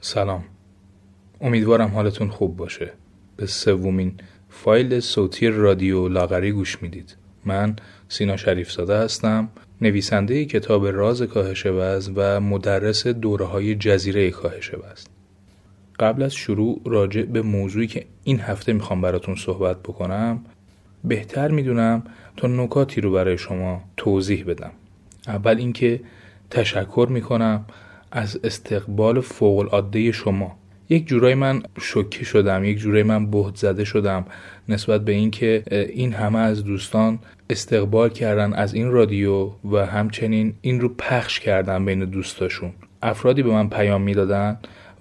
سلام. امیدوارم حالتون خوب باشه. به سومین فایل صوتی رادیو لاغری گوش میدید. من سینا شریفزاده هستم، نویسنده کتاب راز کاهش وزن و مدرس دوره‌های جزیره کاهش وزن. قبل از شروع راجع به موضوعی که این هفته میخوام براتون صحبت بکنم، بهتر میدونم تا نکاتی رو برای شما توضیح بدم. اول اینکه تشکر میکنم از استقبال فوق‌العاده شما. یک جورایی من شوکه شدم، یک جورایی من بهت زده شدم نسبت به اینکه این همه از دوستان استقبال کردن از این رادیو و همچنین این رو پخش کردن بین دوستاشون. افرادی به من پیام میدادن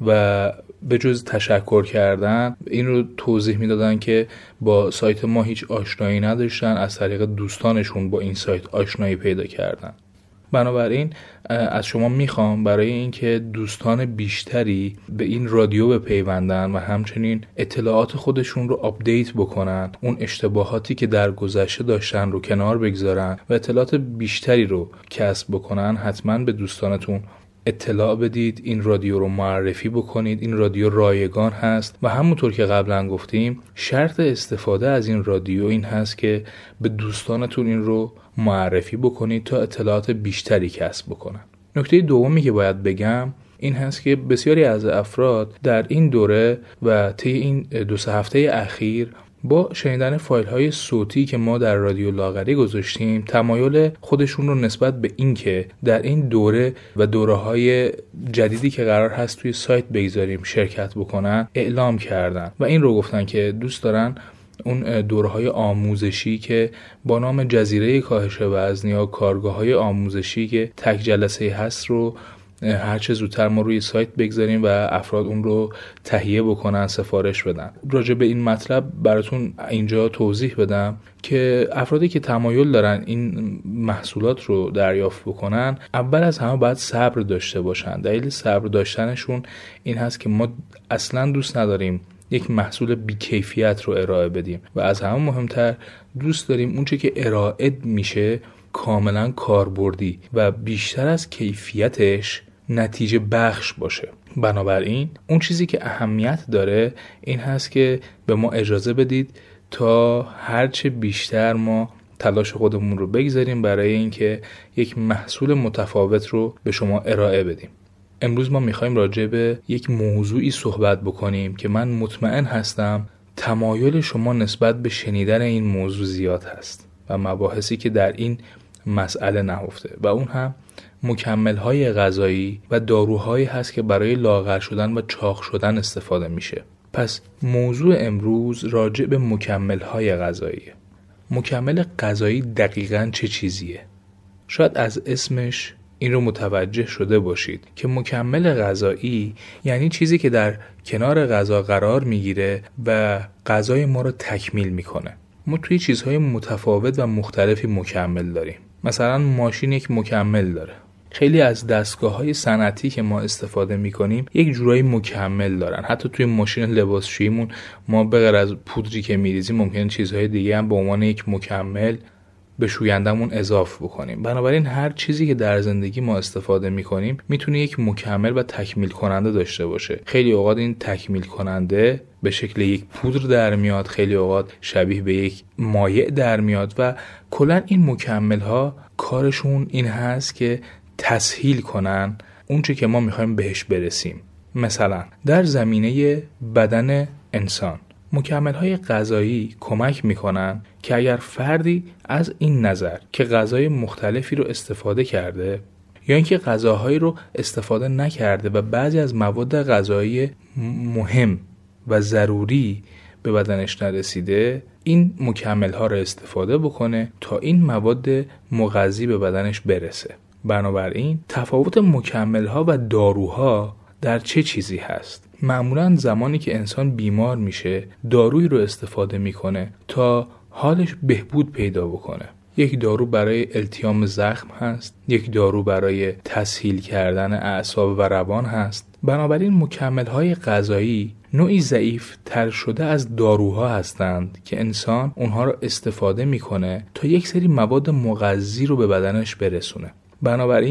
و به جز تشکر کردن این رو توضیح میدادن که با سایت ما هیچ آشنایی نداشتن، از طریق دوستانشون با این سایت آشنایی پیدا کردن. بنابراین از شما میخوام برای اینکه دوستان بیشتری به این رادیو بپیوندن و همچنین اطلاعات خودشون رو آپدیت بکنن، اون اشتباهاتی که در گذشته داشتن رو کنار بگذارن و اطلاعات بیشتری رو کسب بکنن، حتما به دوستانتون اطلاع بدید، این رادیو رو معرفی بکنید. این رادیو رایگان هست و همونطور که قبلا گفتیم شرط استفاده از این رادیو این هست که به دوستانتون این رو معرفی بکنید تا اطلاعات بیشتری کسب بکنن. نکته دومی که باید بگم این هست که بسیاری از افراد در این دوره و طی این 2-3 هفته اخیر با شنیدن فایل های صوتی که ما در رادیو لاغری گذاشتیم تمایل خودشون رو نسبت به این که در این دوره و دوره های جدیدی که قرار هست توی سایت بگذاریم شرکت بکنن اعلام کردن و این رو گفتن که دوست دارن اون دوره‌های آموزشی که با نام جزیره کاهش وزن یا کارگاه‌های آموزشی که تک جلسه هست رو هر چه زودتر ما روی سایت بگذاریم و افراد اون رو تهیه بکنن، سفارش بدن. راجع به این مطلب براتون اینجا توضیح بدم که افرادی که تمایل دارن این محصولات رو دریافت بکنن اول از همه باید صبر داشته باشن. دلیل صبر داشتنشون این هست که ما اصلا دوست نداریم یک محصول بیکیفیت رو ارائه بدیم و از همه مهمتر دوست داریم اونچه که ارائه میشه کاملا کاربردی و بیشتر از کیفیتش نتیجه بخش باشه. بنابراین اون چیزی که اهمیت داره این هست که به ما اجازه بدید تا هرچه بیشتر ما تلاش خودمون رو بگذاریم برای اینکه یک محصول متفاوت رو به شما ارائه بدیم. امروز ما میخوایم راجع به یک موضوعی صحبت بکنیم که من مطمئن هستم تمایل شما نسبت به شنیدن این موضوع زیاد هست و مباحثی که در این مسئله نهفته و اون هم مکمل‌های غذایی و داروهایی هست که برای لاغر شدن و چاق شدن استفاده میشه. پس موضوع امروز راجع به مکمل‌های غذاییه. مکمل غذایی دقیقاً چه چیزیه؟ شاید از اسمش این رو متوجه شده باشید که مکمل غذایی یعنی چیزی که در کنار غذا قرار میگیره و غذای ما رو تکمیل میکنه. ما توی چیزهای متفاوت و مختلفی مکمل داریم. مثلا ماشین یک مکمل داره. خیلی از دستگاه‌های صنعتی که ما استفاده می‌کنیم یک جورایی مکمل دارن. حتی توی ماشین لباسشوییمون ما به غیر از پودری که می‌ریزیم ممکنه چیزهای دیگه هم به عنوان یک مکمل به شویندمون اضافه بکنیم. بنابراین هر چیزی که در زندگی ما استفاده می‌کنیم میتونه یک مکمل و تکمیل کننده داشته باشه. خیلی اوقات این تکمیل کننده به شکل یک پودر در میاد، خیلی اوقات شبیه به یک مایع در میاد و کلا این مکمل‌ها کارشون این هست که تسهیل کنن اونچه که ما میخوایم بهش برسیم. مثلا در زمینه بدن انسان مکمل‌های غذایی کمک میکنن که اگر فردی از این نظر که غذای مختلفی رو استفاده کرده یا اینکه غذاهایی رو استفاده نکرده و بعضی از مواد غذایی مهم و ضروری به بدنش نرسیده، این مکمل‌ها رو استفاده بکنه تا این مواد مغذی به بدنش برسه. بنابراین تفاوت مکمل‌ها و داروها در چه چیزی هست؟ معمولاً زمانی که انسان بیمار میشه دارویی رو استفاده میکنه تا حالش بهبود پیدا بکنه. یک دارو برای التیام زخم هست، یک دارو برای تسهیل کردن اعصاب و روان هست. بنابراین مکمل‌های غذایی نوعی ضعیف تر شده از داروها هستند که انسان اونها رو استفاده میکنه تا یک سری مواد مغذی رو به بدنش برسونه. بنابراین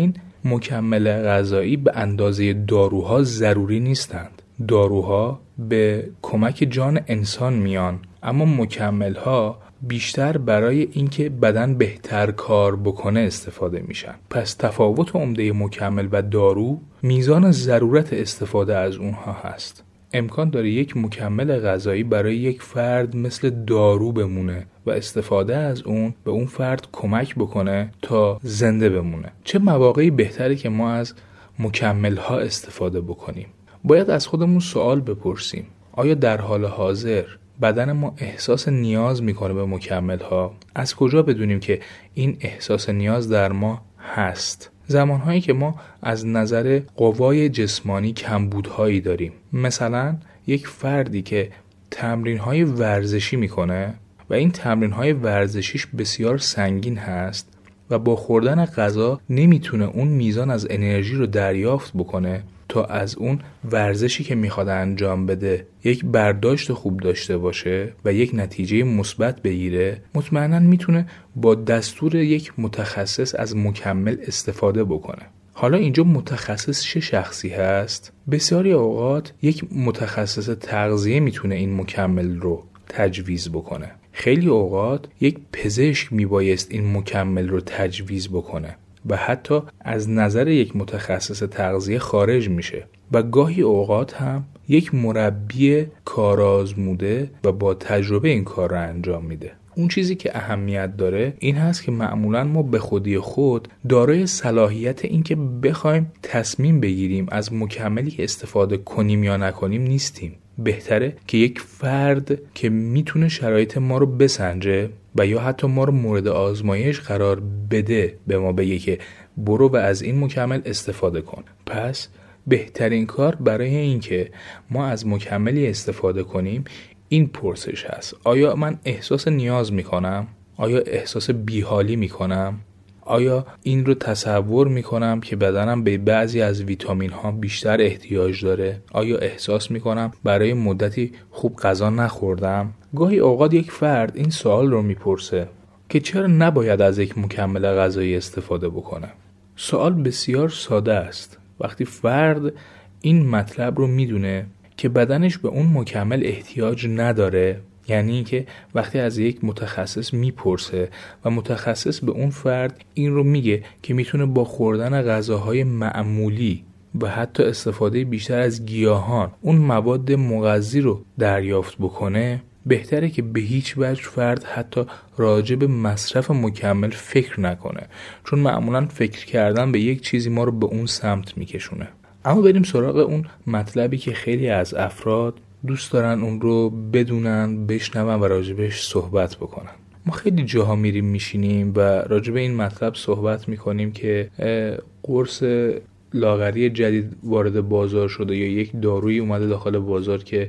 مکمل غذایی به اندازه داروها ضروری نیستند. داروها به کمک جان انسان میان، اما مکمل‌ها بیشتر برای اینکه بدن بهتر کار بکنه استفاده میشن. پس تفاوت عمده مکمل و دارو میزان ضرورت استفاده از اونها هست. امکان داره یک مکمل غذایی برای یک فرد مثل دارو بمونه و استفاده از اون به اون فرد کمک بکنه تا زنده بمونه. چه مواقعی بهتره که ما از مکمل ها استفاده بکنیم؟ باید از خودمون سوال بپرسیم: آیا در حال حاضر بدن ما احساس نیاز میکنه به مکمل ها؟ از کجا بدونیم که این احساس نیاز در ما هست؟ زمانهایی که ما از نظر قوای جسمانی کمبودهایی داریم، مثلا یک فردی که تمرینهای ورزشی میکنه و این تمرینهای ورزشیش بسیار سنگین هست و با خوردن غذا نمیتونه اون میزان از انرژی رو دریافت بکنه تا از اون ورزشی که میخواد انجام بده یک برداشت خوب داشته باشه و یک نتیجه مثبت بگیره، مطمئناً میتونه با دستور یک متخصص از مکمل استفاده بکنه. حالا اینجا متخصص چه شخصی هست؟ بسیاری اوقات یک متخصص تغذیه میتونه این مکمل رو تجویز بکنه. خیلی اوقات یک پزشک میبایست این مکمل رو تجویز بکنه و حتی از نظر یک متخصص تغذیه خارج میشه و گاهی اوقات هم یک مربی کارآزموده و با تجربه این کار رو انجام میده. اون چیزی که اهمیت داره این هست که معمولاً ما به خودی خود دارای صلاحیت این که بخوایم تصمیم بگیریم از مکملی استفاده کنیم یا نکنیم نیستیم. بهتره که یک فرد که میتونه شرایط ما رو بسنجه و یا حتی ما رو مورد آزمایش قرار بده به ما بگه که برو و از این مکمل استفاده کن. پس بهترین کار برای این که ما از مکملی استفاده کنیم این پرسش هست: آیا من احساس نیاز میکنم؟ آیا احساس بیحالی میکنم؟ آیا این رو تصور میکنم که بدنم به بعضی از ویتامین ها بیشتر احتیاج داره؟ آیا احساس میکنم برای مدتی خوب غذا نخوردم؟ گاهی اوقات یک فرد این سوال رو میپرسه که چرا نباید از یک مکمل غذایی استفاده بکنه. سوال بسیار ساده است. وقتی فرد این مطلب رو میدونه که بدنش به اون مکمل احتیاج نداره، یعنی که وقتی از یک متخصص میپرسه و متخصص به اون فرد این رو میگه که میتونه با خوردن غذاهای معمولی و حتی استفاده بیشتر از گیاهان اون مواد مغذی رو دریافت بکنه، بهتره که به هیچ وجه فرد حتی راجع به مصرف مکمل فکر نکنه، چون معمولا فکر کردن به یک چیزی ما رو به اون سمت میکشونه. اما بریم سراغ اون مطلبی که خیلی از افراد دوست دارن اون رو بدونن، بشنون و راجبش صحبت بکنن. ما خیلی جاها میریم میشینیم و راجب این مطلب صحبت میکنیم که قرص لاغری جدید وارد بازار شده یا یک دارویی اومده داخل بازار که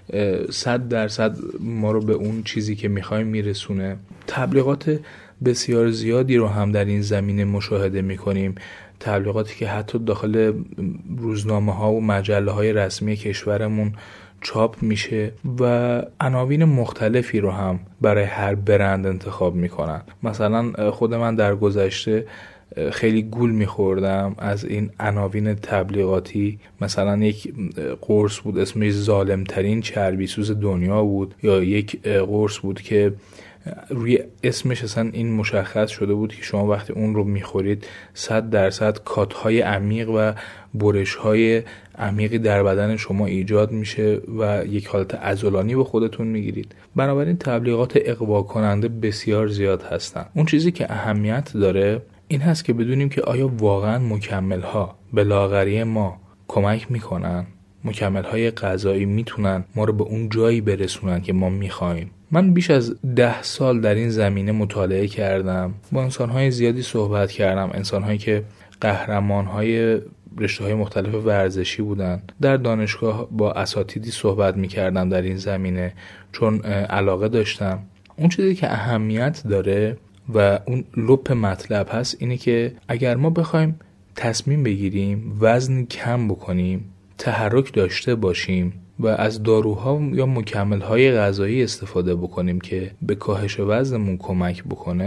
100% ما رو به اون چیزی که میخوایم میرسونه. تبلیغات بسیار زیادی رو هم در این زمینه مشاهده میکنیم، تبلیغاتی که حتی داخل روزنامه ها و مجله های رسمی کشورمون چاپ میشه و عناوین مختلفی رو هم برای هر برند انتخاب میکنن. مثلا خود من در گذشته خیلی گول میخوردم از این عناوین تبلیغاتی. مثلا یک قرص بود اسمش ظالمترین چربیسوز دنیا بود، یا یک قرص بود که روی اسمش اصلا این مشخص شده بود که شما وقتی اون رو میخورید 100% کاتهای عمیق و برشهای عمیقی در بدن شما ایجاد میشه و یک حالت عضلانی به خودتون میگیرید. بنابراین تبلیغات اغوا کننده بسیار زیاد هستن. اون چیزی که اهمیت داره این هست که بدونیم که آیا واقعا مکمل ها به لاغری ما کمک میکنن؟ مکمل های غذایی میتونن ما رو به اون جایی برسونن که ما میخوایم؟ من بیش از 10 سال در این زمینه مطالعه کردم، با انسان‌های زیادی صحبت کردم، انسان‌هایی که قهرمان‌های رشته‌های مختلف ورزشی بودن. در دانشگاه با اساتیدی صحبت می‌کردم در این زمینه چون علاقه داشتم. اون چیزی که اهمیت داره و اون لپ مطلب هست اینه که اگر ما بخوایم تصمیم بگیریم وزن کم بکنیم، تحرک داشته باشیم و از داروها یا مکمل‌های غذایی استفاده بکنیم که به کاهش وزنمون کمک بکنه،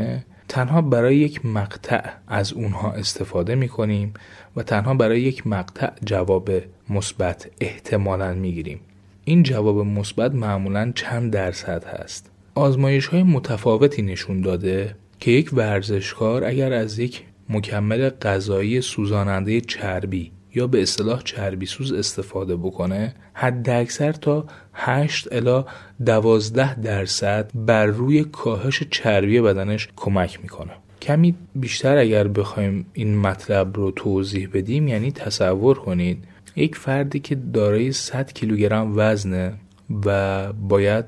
تنها برای یک مقطع از اونها استفاده میکنیم و تنها برای یک مقطع جواب مثبت احتمالاً میگیریم. این جواب مثبت معمولاً چند درصد هست. آزمایش‌های متفاوتی نشون داده که یک ورزشکار اگر از یک مکمل غذایی سوزاننده چربی یا به اصطلاح چربی سوز استفاده بکنه، حداکثر تا 8 الی 12% بر روی کاهش چربی بدنش کمک میکنه. کمی بیشتر اگر بخوایم این مطلب رو توضیح بدیم، یعنی تصور کنید یک فردی که دارای 100 کیلوگرم وزنه و باید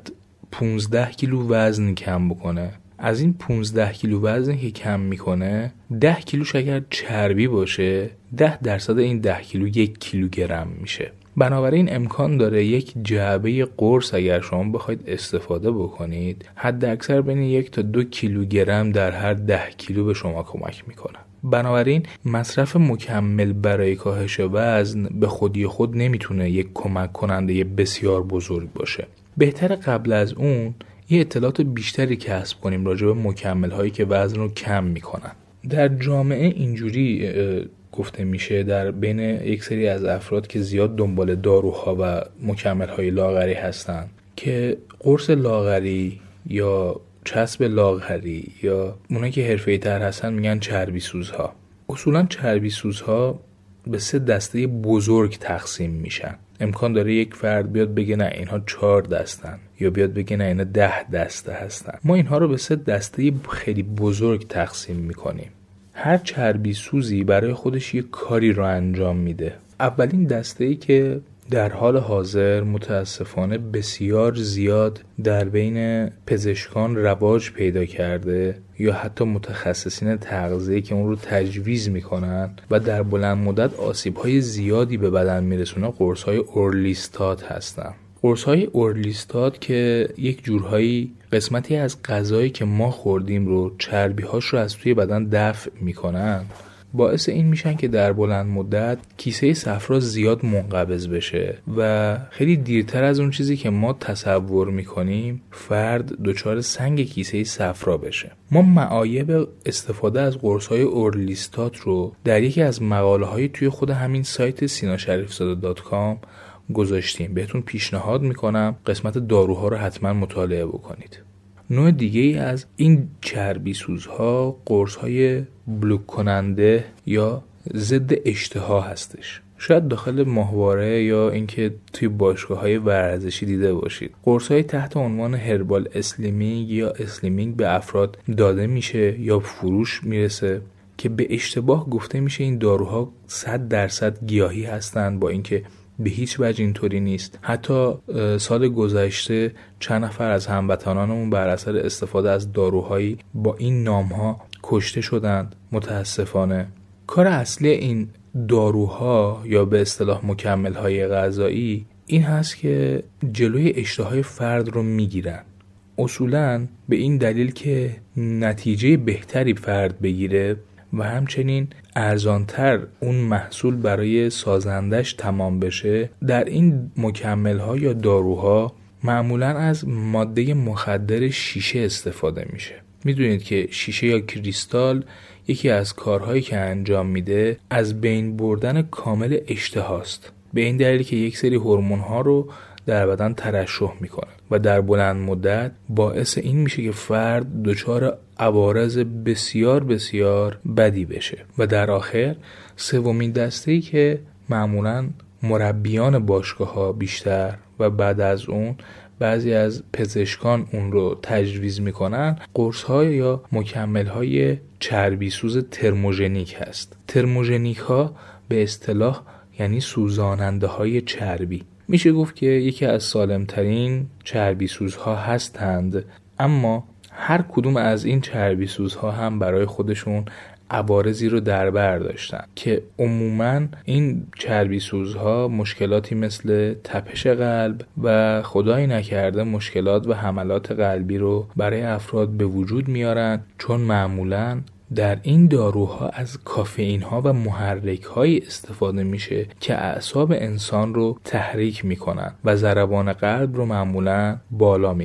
15 کیلو وزن کم بکنه. از این 15 کیلو وزن که کم میکنه، 10 کیلوش اگر چربی باشه، 10% این 10 کیلو 1 کیلوگرم میشه. بنابراین امکان داره یک جعبه قرص اگر شما بخواید استفاده بکنید، حد اکثر بین 1 تا 2 کیلوگرم در هر 10 کیلو به شما کمک میکنه. بنابراین مصرف مکمل برای کاهش وزن به خودی خود نمیتونه یک کمک کننده بسیار بزرگ باشه. بهتره قبل از اون یه اطلاعات بیشتری کسب کنیم راجع به مکمل هایی که وزن رو کم میکنن. در جامعه اینجوری گفته میشه در بین یک سری از افراد که زیاد دنبال داروها و مکمل های لاغری هستن که قرص لاغری یا چسب لاغری یا اونایی که حرفه‌ای تر هستن میگن چربی سوزها. اصولا چربی سوزها به 3 دسته بزرگ تقسیم میشن. امکان داره یک فرد بیاد بگه نه اینها 4 دستن یا بیاد بگه نه اینا 10 دسته هستن. ما اینها رو به 3 دسته خیلی بزرگ تقسیم میکنیم. هر چربی سوزی برای خودش یک کاری رو انجام میده. اولین دسته‌ای که در حال حاضر متاسفانه بسیار زیاد در بین پزشکان رواج پیدا کرده یا حتی متخصصین تغذیه که اون رو تجویز میکنن و در بلند مدت آسیب‌های زیادی به بدن میرسونه، قرص‌های اورلیستات هستن. قرص‌های اورلیستات که یک جورهایی قسمتی از غذایی که ما خوردیم رو چربی‌هاش رو از توی بدن دفع میکنن، باعث این میشن که در بلند مدت کیسه صفرا زیاد منقبض بشه و خیلی دیرتر از اون چیزی که ما تصور میکنیم فرد دچار سنگ کیسه صفرا بشه. ما معایب استفاده از قرص‌های اورلیستات رو در یکی از مقاله‌های توی خود همین سایت sinasharifzada.com گذاشتیم. بهتون پیشنهاد میکنم قسمت داروها رو حتما مطالعه بکنید. نوع دیگه ای از این چربی سوزها قرص‌های بلوک کننده یا ضد اشتها هستش. شاید داخل ماهواره یا اینکه توی باشگاه‌های ورزشی دیده باشید. قرص‌های تحت عنوان هربال اسلیمینگ یا اسلیمینگ به افراد داده میشه یا فروش میرسه که به اشتباه گفته میشه این داروها 100% گیاهی هستند، با اینکه به هیچ وجه اینطوری نیست. حتی سال گذشته چند نفر از هموطنانمون بر اثر استفاده از داروهایی با این نامها کشته شدند متاسفانه. کار اصلی این داروها یا به اصطلاح مکمل‌های غذایی این هست که جلوی اشتهای فرد رو میگیرن، اصولاً به این دلیل که نتیجه بهتری فرد بگیره و همچنین ارزانتر اون محصول برای سازندش تمام بشه. در این مکمل‌ها یا داروها معمولاً از ماده مخدر شیشه استفاده میشه. میدونید که شیشه یا کریستال یکی از کارهایی که انجام میده از بین بردن کامل اشتهاست، به این دلیل که یک سری هورمون‌ها رو در بدن ترشح میکنه و در بلند مدت باعث این میشه که فرد دچار عوارض بسیار بسیار بدی بشه. و در آخر سومین دسته‌ای که معمولاً مربیان باشگاه‌ها بیشتر و بعد از اون بعضی از پزشکان اون رو تجویز میکنن، قرص‌های یا مکمل‌های چربیسوز ترموژنیک هست. ترموژنیک ها به اصطلاح یعنی سوزاننده های چربی. میشه گفت که یکی از سالمترین چربی سوزها هستند، اما هر کدوم از این چربی سوزها هم برای خودشون عوارضی رو در بر داشتن که عموماً این چربی سوزها مشکلاتی مثل تپش قلب و خدای نکرده مشکلات و حملات قلبی رو برای افراد به وجود میارن، چون معمولاً در این داروها از کافئین ها و محرک های استفاده میشه که اعصاب انسان رو تحریک میکنن و ضربان قلب رو معمولاً بالا میبرن.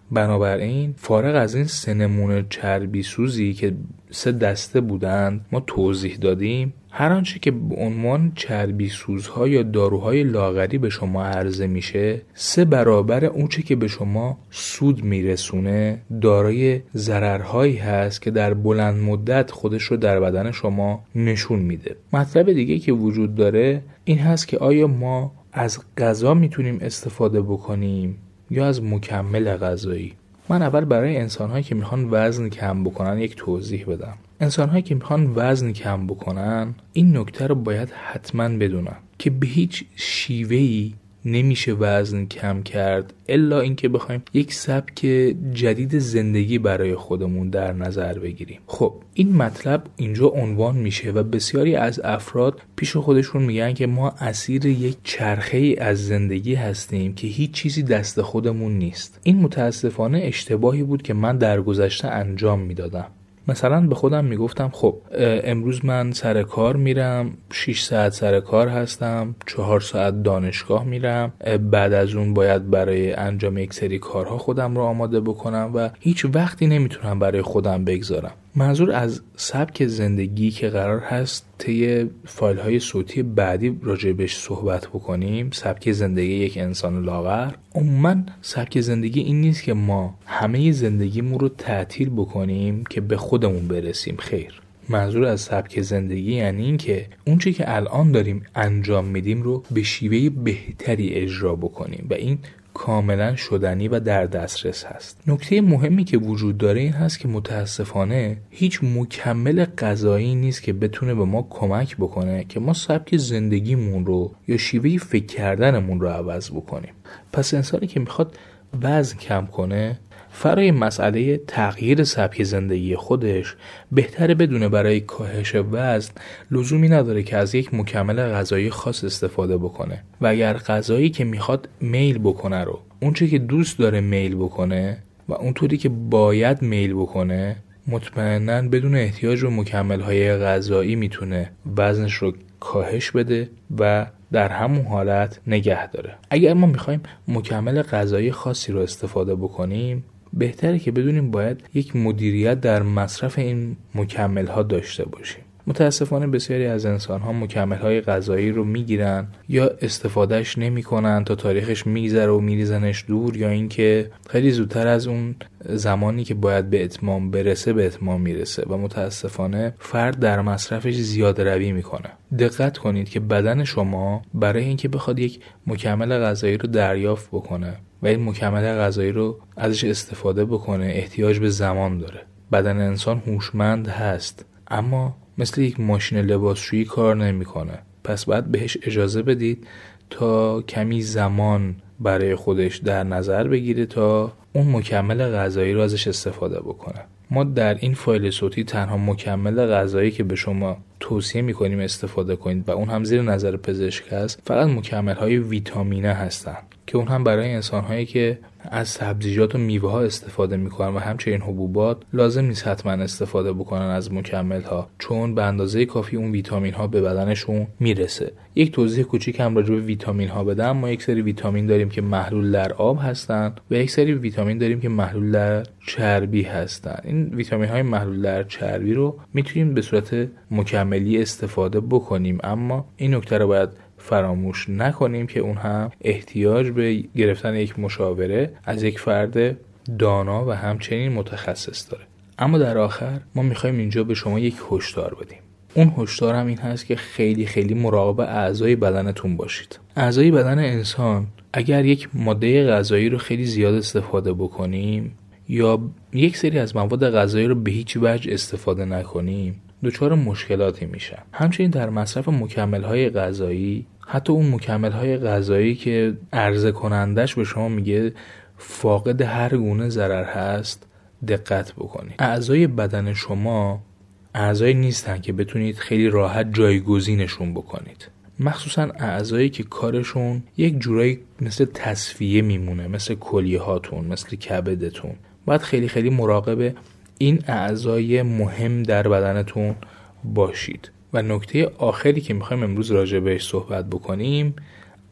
بنابراین فارغ از این 3 نمونه چربی سوزی که 3 دسته بودند ما توضیح دادیم، هر آنچه که به عنوان چربی سوزها یا داروهای لاغری به شما عرضه میشه 3 برابر اونچه که به شما سود میرسونه دارای ضررهایی هست که در بلند مدت خودش رو در بدن شما نشون میده. مطلب دیگه که وجود داره این هست که آیا ما از غذا میتونیم استفاده بکنیم یا از مکمل غذایی؟ من اول برای انسان‌هایی که میخوان وزن کم بکنن یک توضیح بدم. انسان‌هایی که میخوان وزن کم بکنن این نکته رو باید حتما بدونن که به هیچ شیوهی نمیشه وزن کم کرد الا اینکه بخوایم یک سبک جدید زندگی برای خودمون در نظر بگیریم. خب این مطلب اینجا عنوان میشه و بسیاری از افراد پیش خودشون میگن که ما اسیر یک چرخه‌ای از زندگی هستیم که هیچ چیزی دست خودمون نیست. این متاسفانه اشتباهی بود که من در گذشته انجام میدادم. مثلا به خودم میگفتم خب امروز من سر کار میرم، 6 ساعت سر کار هستم، 4 ساعت دانشگاه میرم، بعد از اون باید برای انجام یک سری کارها خودم رو آماده بکنم و هیچ وقتی نمیتونم برای خودم بگذارم. منظور از سبک زندگی که قرار هست طی فایل های صوتی بعدی راجع بهش صحبت بکنیم، سبک زندگی یک انسان لاغر، عموما سبک زندگی این نیست که ما همه زندگیمون رو تعطیل بکنیم که به خودمون برسیم. خیر، منظور از سبک زندگی یعنی این که اون چی که الان داریم انجام میدیم رو به شیوه بهتری اجرا بکنیم و این کاملا شدنی و در دسترس هست. نکته مهمی که وجود داره این هست که متاسفانه هیچ مکمل غذایی نیست که بتونه به ما کمک بکنه که ما سبک زندگیمون رو یا شیوه فکر کردنمون رو عوض بکنیم. پس انسانی که میخواد وزن کم کنه فرای مسئله تغییر سبک زندگی خودش بهتره بدونه برای کاهش وزن لزومی نداره که از یک مکمل غذایی خاص استفاده بکنه و اگر غذایی که میخواد میل بکنه رو اونچه که دوست داره میل بکنه و اونطوری که باید میل بکنه، مطمئناً بدون احتیاج به مکمل‌های غذایی میتونه وزنش رو کاهش بده و در همون حالت نگه داره. اگر ما میخوایم مکمل غذایی خاصی رو استفاده بکنیم بهتره که بدونیم باید یک مدیریت در مصرف این مکمل‌ها داشته باشیم. متاسفانه بسیاری از انسان‌ها مکمل‌های غذایی رو میگیرن یا استفادهش نمی‌کنن تا تاریخش میگذره و میریزنش دور، یا اینکه خیلی زودتر از اون زمانی که باید به اتمام برسه به اتمام میرسه و متاسفانه فرد در مصرفش زیاده روی میکنه. دقت کنید که بدن شما برای اینکه بخواد یک مکمل غذایی رو دریافت بکنه و این مکمل غذایی رو ازش استفاده بکنه احتیاج به زمان داره. بدن انسان هوشمند هست اما مثل یک ماشین لباسشویی کار نمیکنه. پس باید بهش اجازه بدید تا کمی زمان برای خودش در نظر بگیره تا اون مکمل غذایی رو ازش استفاده بکنه. ما در این فایل صوتی تنها مکمل غذایی که به شما توصیه میکنیم استفاده کنید و اون هم زیر نظر پزشک هست فقط مکمل‌های ویتامینه هستن که اون هم برای انسان‌هایی که از سبزیجات و میوه‌ها استفاده میکنن و همچنین حبوبات لازم نیست حتما استفاده بکنن از مکمل‌ها، چون به اندازه کافی اون ویتامین‌ها به بدنشون میرسه. یک توضیح کوچیک هم راجع به ویتامین‌ها بدم. ما یک سری ویتامین داریم که محلول در آب هستن و یک سری ویتامین داریم که محلول در چربی هستن. این ویتامین‌های محلول در چربی رو میتونیم به صورت مکملی استفاده بکنیم، اما این نکته رو باید فراموش نکنیم که اون هم احتیاج به گرفتن یک مشاوره از یک فرد دانا و همچنین متخصص داره. اما در آخر ما میخوایم اینجا به شما یک هشدار بدیم. اون هشدار هم این هست که خیلی خیلی مراقب اعضای بدنتون باشید. اعضای بدن انسان اگر یک ماده غذایی رو خیلی زیاد استفاده بکنیم یا یک سری از مواد غذایی رو به هیچ وجه استفاده نکنیم دچار مشکلاتی میشن. همچنین در مصرف مکمل‌های غذایی، حتی اون مکمل‌های غذایی که عرضه کنندش به شما میگه فاقد هر گونه ضرر هست، دقت بکنید. اعضای بدن شما اعضایی نیستن که بتونید خیلی راحت جایگزینشون بکنید. مخصوصا اعضایی که کارشون یک جورایی مثل تصفیه میمونه، مثل کلیه هاتون، مثل کبدتون. باید خیلی خیلی مراقب این اعضای مهم در بدنتون باشید. و نکته آخری که میخوایم امروز راجع بهش صحبت بکنیم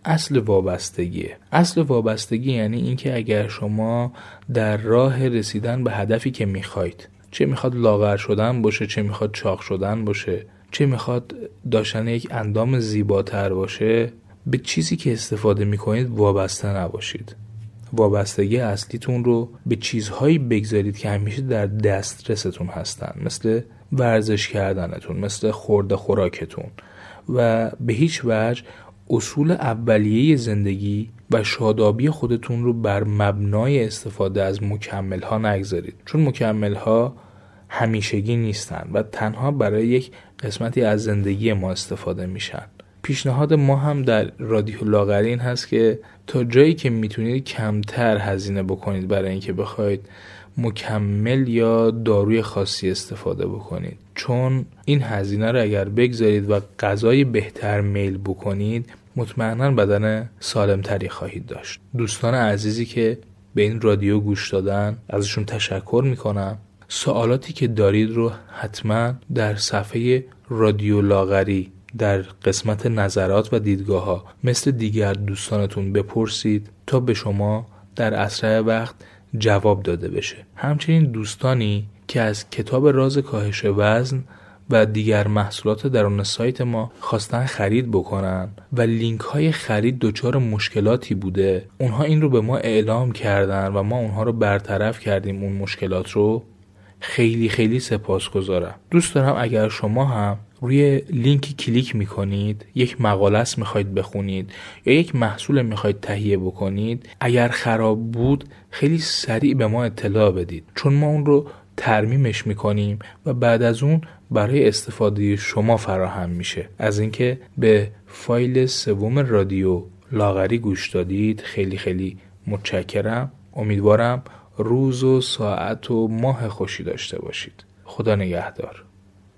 اصل وابستگیه. اصل وابستگی یعنی اینکه اگر شما در راه رسیدن به هدفی که میخواید، چه میخواد لاغر شدن باشه، چه میخواد چاق شدن باشه، چه میخواد داشتن یک اندام زیباتر باشه، به چیزی که استفاده میکنید وابسته نباشید. وابستگی اصلیتون رو به چیزهایی بگذارید که همیشه در دسترستون هستن، مثل ورزش کردنتون، مثل خورد خوراکتون، و به هیچ وجه اصول اولیه زندگی و شادابی خودتون رو بر مبنای استفاده از مکمل ها نگذارید، چون مکمل ها همیشگی نیستن و تنها برای یک قسمتی از زندگی ما استفاده میشن. پیشنهاد ما هم در رادیو لاغری این هست که تا جایی که میتونید کمتر هزینه بکنید برای اینکه بخواید مکمل یا داروی خاصی استفاده بکنید، چون این هزینه رو اگر بگذارید و غذای بهتر میل بکنید مطمئنا بدن سالمتری خواهید داشت. دوستان عزیزی که به این رادیو گوش دادن ازشون تشکر میکنم. سوالاتی که دارید رو حتما در صفحه رادیو لاغری در قسمت نظرات و دیدگاه ها مثل دیگر دوستانتون بپرسید تا به شما در اسرع وقت جواب داده بشه. همچنین دوستانی که از کتاب راز کاهش وزن و دیگر محصولات درون سایت ما خواستن خرید بکنن و لینک های خرید دچار مشکلاتی بوده، اونها این رو به ما اعلام کردن و ما اونها رو برطرف کردیم اون مشکلات رو. خیلی خیلی سپاسگزارم. دوست دارم اگر شما هم روی لینکی کلیک میکنید، یک مقاله است میخواید بخونید یا یک محصول میخواید تهیه بکنید، اگر خراب بود خیلی سریع به ما اطلاع بدید، چون ما اون رو ترمیمش میکنیم و بعد از اون برای استفاده شما فراهم میشه. از اینکه به فایل 3 رادیو لاغری گوش دادید خیلی خیلی متشکرم. امیدوارم روز و ساعت و ماه خوشی داشته باشید. خدا نگهدار.